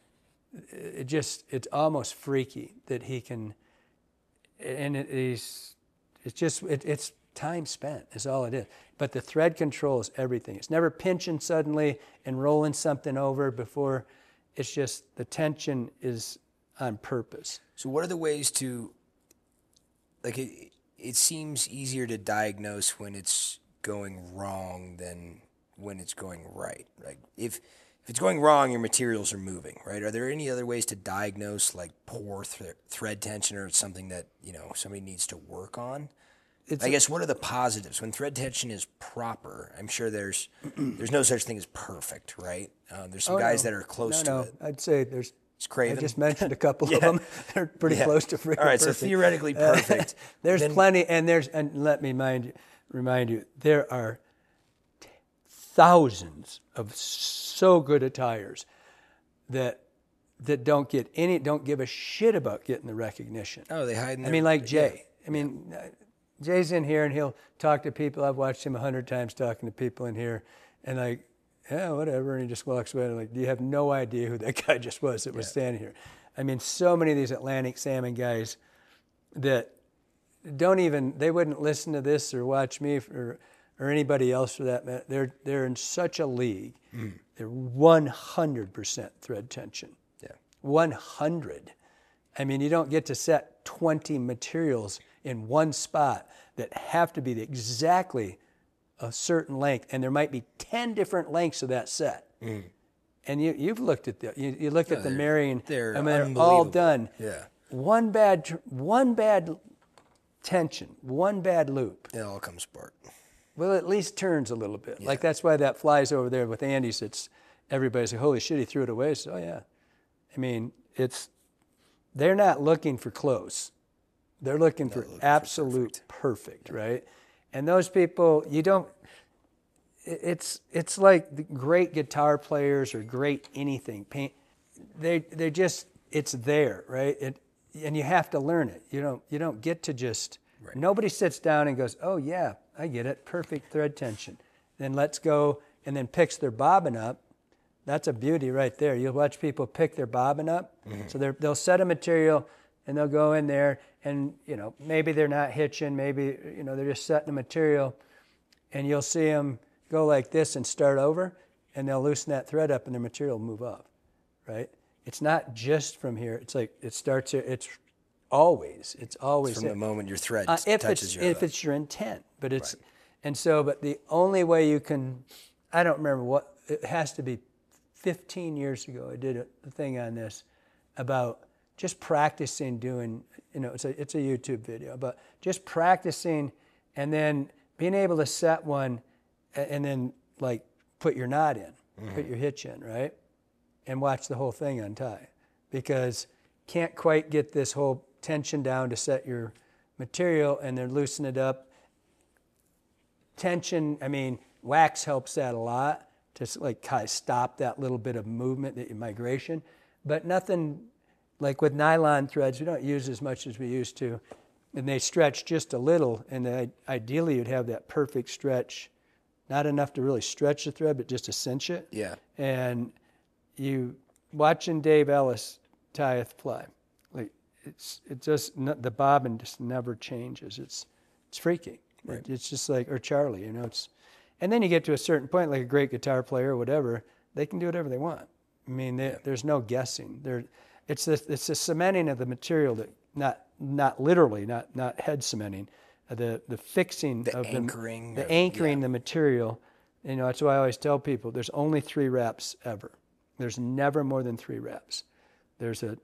it's almost freaky that he can, and it's time spent is all it is. But the thread control is everything. It's never pinching suddenly and rolling something over before. It's just the tension is on purpose. So what are the ways to, like, it seems easier to diagnose when it's going wrong than when it's going right. Like if it's going wrong, your materials are moving, right? Are there any other ways to diagnose like poor thread tension or something that, somebody needs to work on? I guess what are the positives? When thread tension is proper, I'm sure there's no such thing as perfect, right? There's some guys that are close to it. I'd say there's Craven. I just mentioned a couple of them. They're pretty close to freaking All right, perfect. so theoretically perfect. There's plenty, and let me remind you, there are thousands of so good attires that don't give a shit about getting the recognition. Oh, they hide in there. I mean, like Jay. Yeah. I mean, Jay's in here, and he'll talk to people. I've watched him 100 times talking to people in here, and like, yeah, whatever, and he just walks away. And like, you have no idea who that guy just was that was standing here. I mean, so many of these Atlantic salmon guys that they wouldn't listen to this or watch me or anybody else for that matter. They're in such a league. They're 100% thread tension. Yeah. 100. I mean, you don't get to set 20 materials in one spot that have to be exactly a certain length, and there might be 10 different lengths of that set. And you've looked at you looked at the marrying. They're they're all done. Yeah. One bad tension, one bad loop. It all comes apart. Well, at least turns a little bit. Yeah. Like that's why that flies over there with Andy's. Everybody's like, holy shit, he threw it away. So yeah, I mean, they're not looking for close. They're looking for absolute perfect, right? And those people, it's like the great guitar players or great anything. They're just, it's there, right? And you have to learn it. You don't get to just, nobody sits down and goes, oh yeah, I get it, perfect thread tension. Then let's go, and then picks their bobbin up. That's a beauty right there. You'll watch people pick their bobbin up. So they'll set a material and they'll go in there and, maybe they're not hitching, maybe, they're just setting the material, and you'll see them go like this and start over, and they'll loosen that thread up and their material will move off, right? It's not just from here. It's like it starts here. It's always from the moment your thread touches your if it's your intent. But it's but the only way you can, I don't remember what, it has to be 15 years ago. I did a thing on this about just practicing doing, it's a YouTube video, but just practicing and then being able to set one and then like put your knot in, put your hitch in, right? And watch the whole thing untie, because can't quite get this whole tension down to set your material, and then loosen it up. Tension, I mean, wax helps that a lot to like kind of stop that little bit of movement, that migration, but nothing like with nylon threads. We don't use as much as we used to, and they stretch just a little, and ideally you'd have that perfect stretch, not enough to really stretch the thread, but just to cinch it. Yeah. And you watching Dave Ellis tie a fly, like the bobbin just never changes. It's freaky. Right. It's just like, or Charlie, and then you get to a certain point, like a great guitar player or whatever, they can do whatever they want. I mean, there's no guessing. It's the cementing of the material that not literally, not head cementing, the fixing of anchoring, the anchoring the material. That's why I always tell people there's only 3 reps ever. There's never more than 3 reps. There's a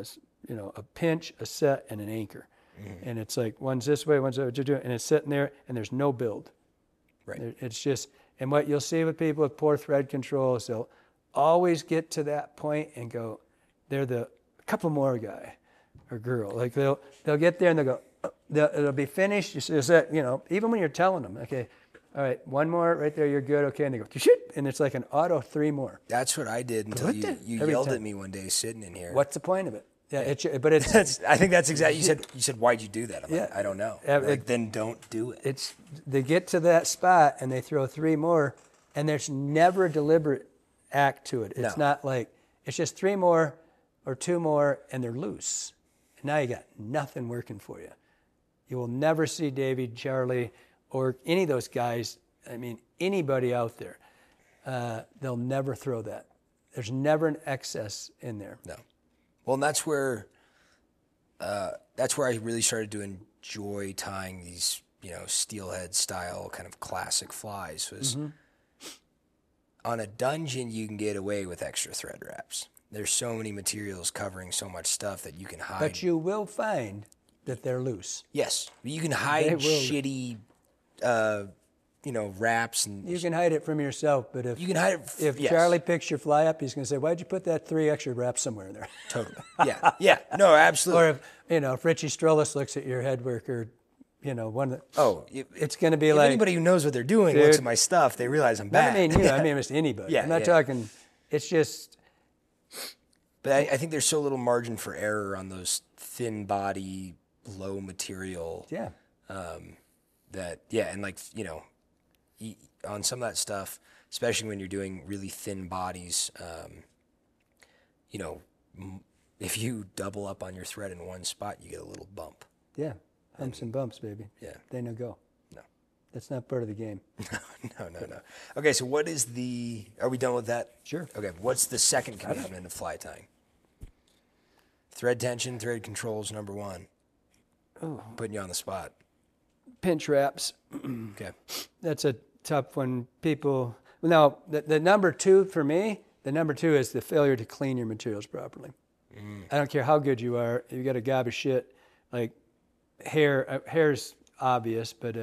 pinch, a set, and an anchor. And it's like one's this way, one's what you're doing, and it's sitting there, and there's no build. Right. It's just, and what you'll see with people with poor thread control is they'll always get to that point and go, they're the couple more guy or girl. Like they'll get there and they'll go, it'll be finished. Is that, even when you're telling them, okay, All right, one more right there. You're good. Okay, and they go, shoot, and it's like an auto 3 more. That's what I did until you yelled at me one day sitting in here. What's the point of it? Yeah, but it's. I think that's exactly. You said why'd you do that? I'm like, I don't know. Like, then don't do it. They get to that spot and they throw 3 more, and there's never a deliberate act to it. It's not like it's just 3 more or 2 more, and they're loose. And now you got nothing working for you. You will never see Davey, Charlie, or any of those guys. I mean, anybody out there, they'll never throw that. There's never an excess in there. No. Well, and that's where I really started to enjoy tying these, steelhead style kind of classic flies. Was on a dungeon you can get away with extra thread wraps. There's so many materials covering so much stuff that you can hide. But you will find that they're loose. Yes, you can hide shitty, wraps, and you can hide it from yourself. But if you can hide it, if Charlie picks your fly up, he's going to say, "Why'd you put that 3 extra wraps somewhere in there?" Totally. Yeah. No, absolutely. Or if Richie Strollis looks at your head worker, one of the, it's going to be like anybody who knows what they're doing looks at my stuff. They realize I'm bad. I mean you. I mean it's anybody. Yeah, I'm not talking. It's just. But I think there's so little margin for error on those thin body, low material. Yeah. On some of that stuff, especially when you're doing really thin bodies, if you double up on your thread in one spot, you get a little bump. Yeah, humps and bumps, baby. Yeah. They no go. No. That's not part of the game. No. Okay, so are we done with that? Sure. Okay, what's the second commitment of fly tying? Thread tension, thread controls, number 1. Oh. Putting you on the spot. Pinch wraps. Okay. That's a tough one. People, now, the number 2 for me, the number 2 is the failure to clean your materials properly. I don't care how good you are. If you got a gob of shit, like hair's obvious, but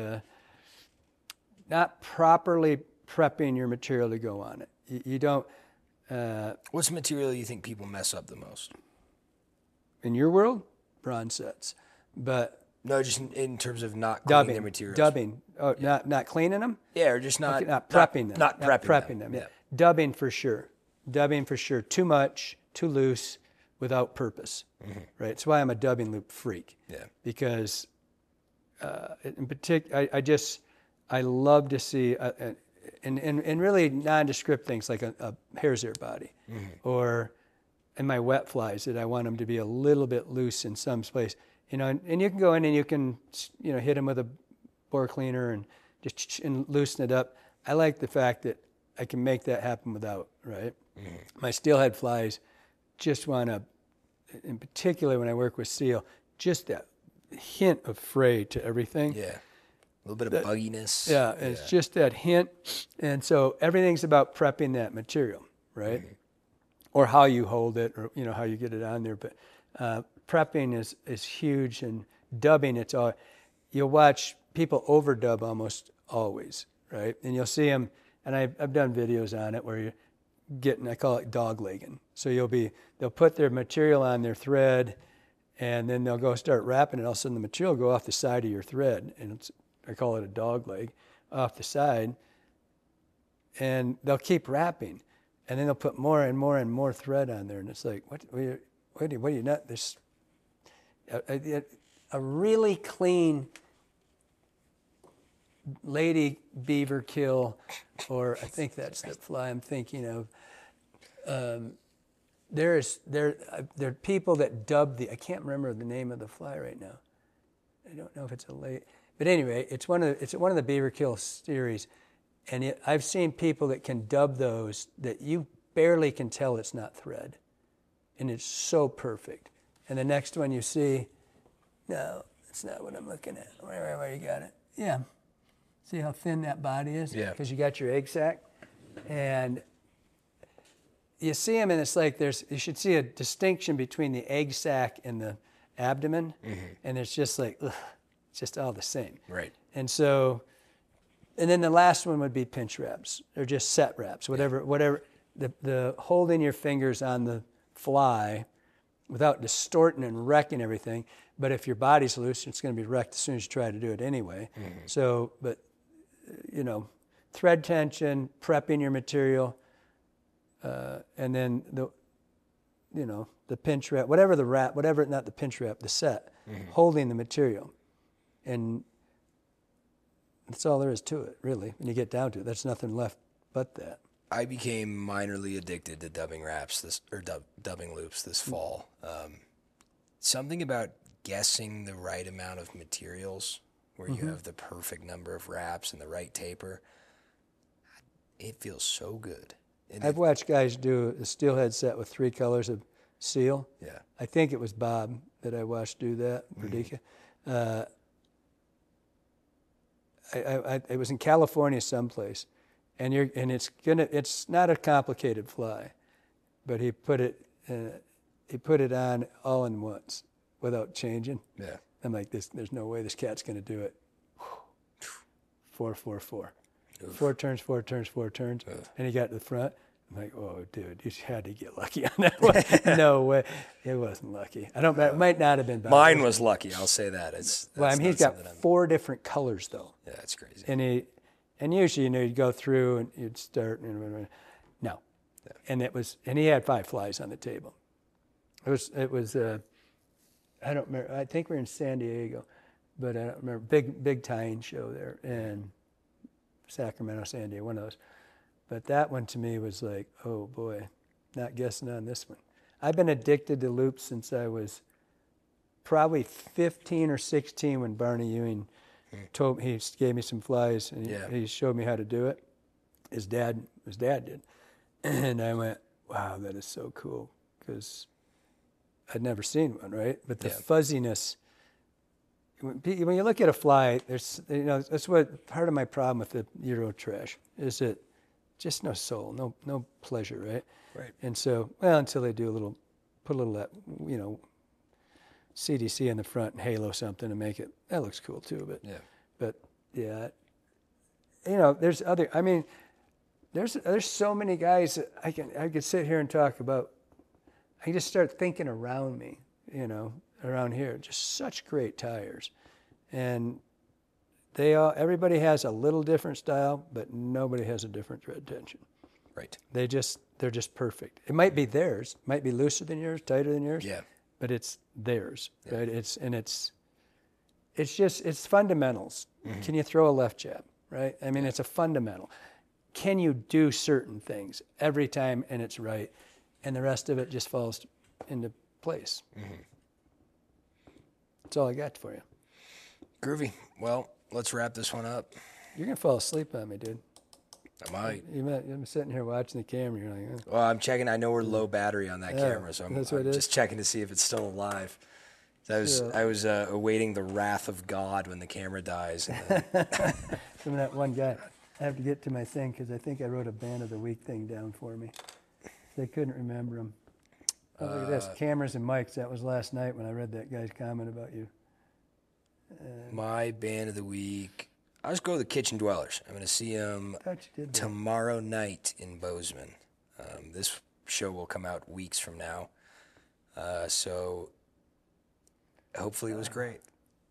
not properly prepping your material to go on it. You don't. What's the material you think people mess up the most? In your world, bronze sets. But no, just in terms of not cleaning their materials. Dubbing. Oh, yeah. Not cleaning them? Yeah, or just not prepping them. Not prepping them. Yeah. Dubbing for sure. Too much, too loose, without purpose. Right? That's why I'm a dubbing loop freak. Yeah. Because in particular, I love to see, and really nondescript things like a hare's ear body, or in my wet flies that I want them to be a little bit loose in some place. And you can go in and you can, hit them with a bore cleaner and just loosen it up. I like the fact that I can make that happen without, right? My steelhead flies just want to, in particular when I work with steel, just that hint of fray to everything. Yeah. A little bit of bugginess. Yeah, it's just that hint. And so everything's about prepping that material, right? Or how you hold it, or how you get it on there. But prepping is huge, and dubbing, it's all. You'll watch people overdub almost always, right? And you'll see them, and I've done videos on it where you're getting, I call it dog legging. So they'll put their material on their thread, and then they'll go start wrapping it. All of a sudden the material will go off the side of your thread, and I call it a dog leg, off the side, and they'll keep wrapping. And then they'll put more and more and more thread on there, and it's like, what are you not? There's a really clean lady beaver kill, or I think that's the fly I'm thinking of. There are people that dub I can't remember the name of the fly right now. I don't know if it's a late, but anyway, it's one of the beaver kill series. And I've seen people that can dub those that you barely can tell it's not thread. And it's so perfect. And the next one you see, no, that's not what I'm looking at. Where you got it? Yeah. See how thin that body is? Yeah. Because you got your egg sac. And you see them, and it's like you should see a distinction between the egg sac and the abdomen. And it's just like, ugh, it's just all the same. Right. And so... And then the last one would be pinch wraps, or just set wraps, whatever. The holding your fingers on the fly without distorting and wrecking everything. But if your body's loose, it's going to be wrecked as soon as you try to do it anyway. So, but thread tension, prepping your material, and then the pinch wrap, not the pinch wrap, the set, holding the material. And that's all there is to it, really. When you get down to it, there's nothing left but that. I became minorly addicted to dubbing wraps dubbing loops this fall. Something about guessing the right amount of materials where you have the perfect number of wraps and the right taper. It feels so good. I've watched guys do a steelhead set with 3 colors of seal. Yeah. I think it was Bob that I watched do that, Verdicka. It was in California someplace, and it's not a complicated fly, but he put it on all in once without changing. Yeah. I'm like, there's no way this cat's gonna do it. 4, 4, 4. Oof. 4 turns, 4 turns, 4 turns, and he got to the front. I'm like, oh, dude, you had to get lucky on that one. No way, it wasn't lucky. It might not have been. Mine was lucky. I'll say that. He's got 4 different colors though. Yeah, that's crazy. And usually, you'd go through and you'd start. No, yeah. And he had 5 flies on the table. It was. I don't remember. I think we're in San Diego, but I don't remember. Big tying show there in Sacramento, San Diego, one of those. But that one to me was like, oh boy, not guessing on this one. I've been addicted to loops since I was probably 15 or 16 when Barney Ewing he gave me some flies and he showed me how to do it. His dad did. And I went, wow, that is so cool, because I'd never seen one, right? But the fuzziness, when you look at a fly, that's what part of my problem with the Euro trash is it just no soul, no pleasure, right? Right. And so, until they do put a little that, CDC in the front and halo something and make it, that looks cool too. But there's so many guys that I could sit here and talk about. I can just start thinking around me, around here, just such great tires. And everybody has a little different style, but nobody has a different thread tension. Right. They're just perfect. It might be theirs, might be looser than yours, tighter than yours. Yeah. But it's theirs, right? It's fundamentals. Mm-hmm. Can you throw a left jab, right? I mean, it's a fundamental. Can you do certain things every time and it's right, and the rest of it just falls into place? Mm-hmm. That's all I got for you. Groovy. Well, let's wrap this one up. You're going to fall asleep on me, dude. I might. I'm sitting here watching the camera. You're like, Well, I'm checking. I know we're low battery on that camera, so I'm just checking to see if it's still alive. I was awaiting the wrath of God when the camera dies. From that one guy. I have to get to my thing because I think I wrote a Band of the Week thing down for me. They couldn't remember them. Oh, look at this. Cameras and mics. That was last night when I read that guy's comment about you. My Band of the Week. I'll just go with the Kitchen Dwellers. I'm going to see them tomorrow night in Bozeman. This show will come out weeks from now. So hopefully it was great.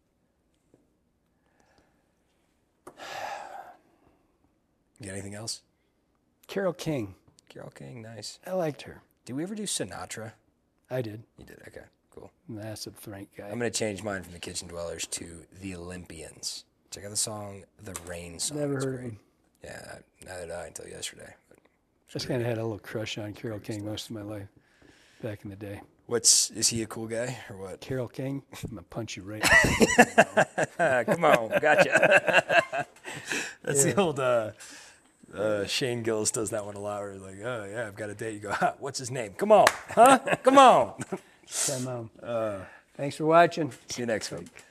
You got anything else? Carole King. Carole King, nice. I liked her. Did we ever do Sinatra? I did. You did? Okay, cool. Massive Frank guy. I'm going to change mine from the Kitchen Dwellers to the Olympians. Check out the song, The Rain Song. Never heard of him. Yeah, neither did I until yesterday. Just kind of had a little crush on Carole King most of my life back in the day. Is he a cool guy or what? Carole King? I'm going to punch you right now. Come on, gotcha. That's the old Shane Gillis does that one a lot where he's like, oh, yeah, I've got a date. You go, what's his name? Come on. Huh? Come on. Come on. Thanks for watching. See you next week.